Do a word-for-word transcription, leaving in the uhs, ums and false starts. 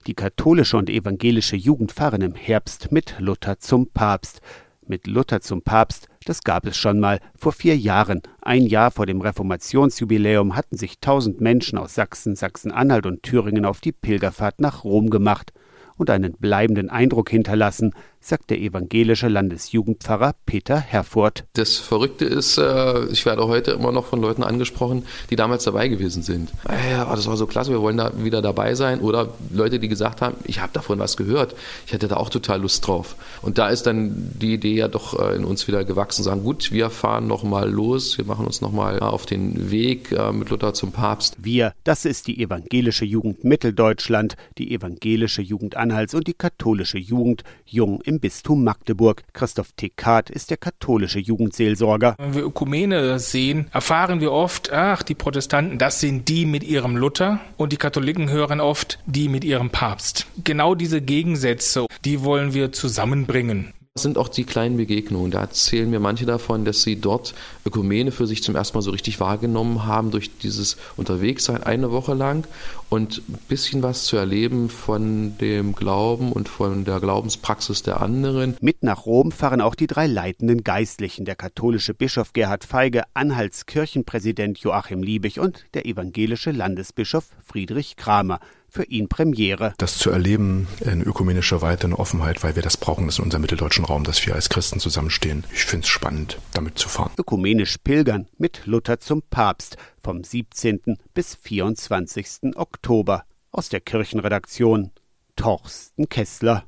Die katholische und evangelische Jugend fahren im Herbst mit Luther zum Papst. Mit Luther zum Papst, das gab es schon mal vor vier Jahren. Ein Jahr vor dem Reformationsjubiläum hatten sich tausend Menschen aus Sachsen, Sachsen-Anhalt und Thüringen auf die Pilgerfahrt nach Rom gemacht und einen bleibenden Eindruck hinterlassen, sagt der evangelische Landesjugendpfarrer Peter Herfurth. Das Verrückte ist, ich werde heute immer noch von Leuten angesprochen, die damals dabei gewesen sind. Ja, das war so klasse, wir wollen da wieder dabei sein. Oder Leute, die gesagt haben, ich habe davon was gehört, ich hätte da auch total Lust drauf. Und da ist dann die Idee ja doch in uns wieder gewachsen, sagen, gut, wir fahren nochmal los, wir machen uns nochmal auf den Weg mit Luther zum Papst. Wir, das ist die evangelische Jugend Mitteldeutschland, die evangelische Jugend Anhalts und die katholische Jugend Jung im Bistum Magdeburg. Christoph Tekart ist der katholische Jugendseelsorger. Wenn wir Ökumene sehen, erfahren wir oft, ach, die Protestanten, das sind die mit ihrem Luther, und die Katholiken hören oft die mit ihrem Papst. Genau diese Gegensätze, die wollen wir zusammenbringen. Das sind auch die kleinen Begegnungen. Da erzählen mir manche davon, dass sie dort Ökumene für sich zum ersten Mal so richtig wahrgenommen haben durch dieses Unterwegssein eine Woche lang und ein bisschen was zu erleben von dem Glauben und von der Glaubenspraxis der anderen. Mit nach Rom fahren auch die drei leitenden Geistlichen, der katholische Bischof Gerhard Feige, Anhalts Kirchenpräsident Joachim Liebig und der evangelische Landesbischof Friedrich Kramer. Für ihn Premiere. Das zu erleben in ökumenischer Weite und Offenheit, weil wir das brauchen, das in unserem mitteldeutschen Raum, dass wir als Christen zusammenstehen. Ich finde es spannend, damit zu fahren. Ökumenisch pilgern mit Luther zum Papst vom siebzehnten bis vierundzwanzigsten Oktober. Aus der Kirchenredaktion Torsten Kessler.